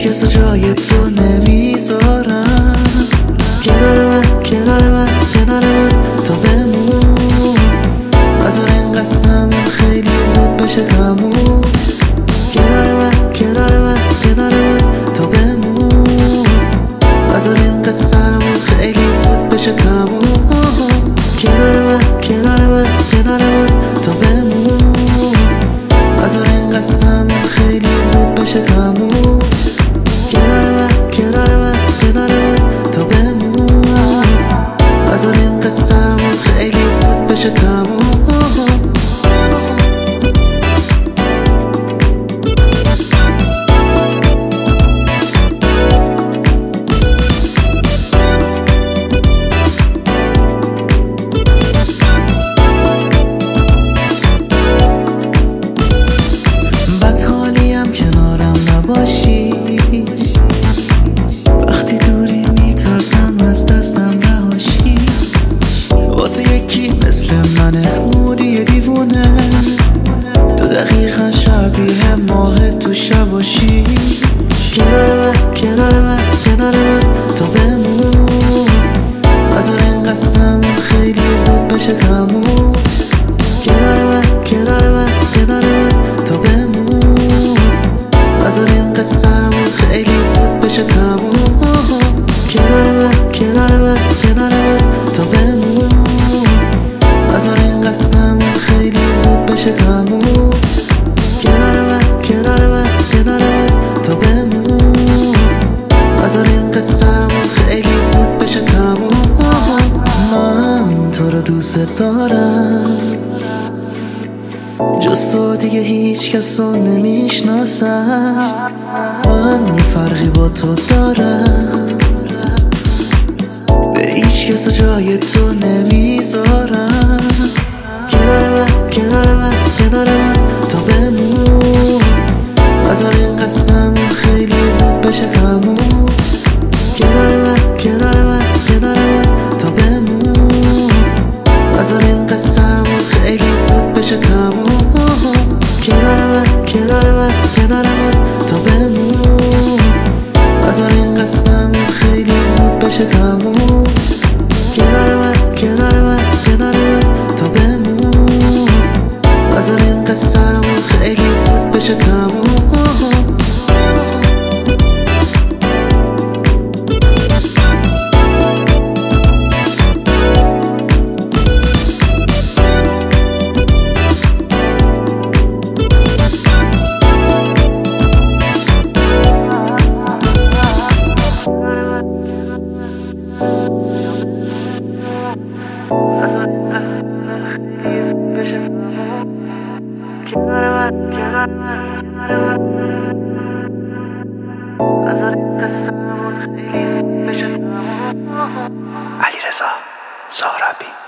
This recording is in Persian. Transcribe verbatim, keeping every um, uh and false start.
کس جای تو نمیذارم. کنار من کنار من کنار من تو بمون، نذار این قسمون خیلی زود بشه تموم. کنار من کنار من کنار من تو بمون، نذار این قسمون خیلی زود بشه تموم. کنار من کنار من کنار من تو بمون، نذار این قسمون خیلی زود بشه تموم. کنار من کنار من کنار من تو بمون، نذار این قسمون خیلی زود بشه تموم. باشی وقتی دوری میترسم از دستم رهاشی، واسه یکی مثل منه مودی دیوونه، تو دقیقا شبیه ماه تو شباشی. کنار من کنار من کنار من تو بمون، نذار این قسمون خیلی زود بشه تموم. کنار من کنار من کنار من تو بمون، نذار این قسمون خیلی زود بشه تموم. کنار من کنار من کنار من تو بمون، نذار این قسمون خیلی زود بشه تموم. کنار من کنار من کنار من تو بمون، نذار این قسمون خیلی زود بشه تموم. من تو رو دوست دارم، جز تو دیگه هیچ کس رو نمیشناسم. من یه فرقی با تو دارم، به هیچ کس جای تو نمیذارم. کنار من کنار من کنار من تو بمون، نذار این قسمون خیلی زود بشه تموم. کنار من کنار من کنار من تو بمون، نذار این قسمون خیلی زود بشه تموم. کنار من کنار من کنار من تو بمون، نذار این قسمون خیلی زود بشه تموم. کنار من کنار من کنار من تو بمون، نذار این قسمون خیلی زود بشه تموم. علیرضا سهرابی.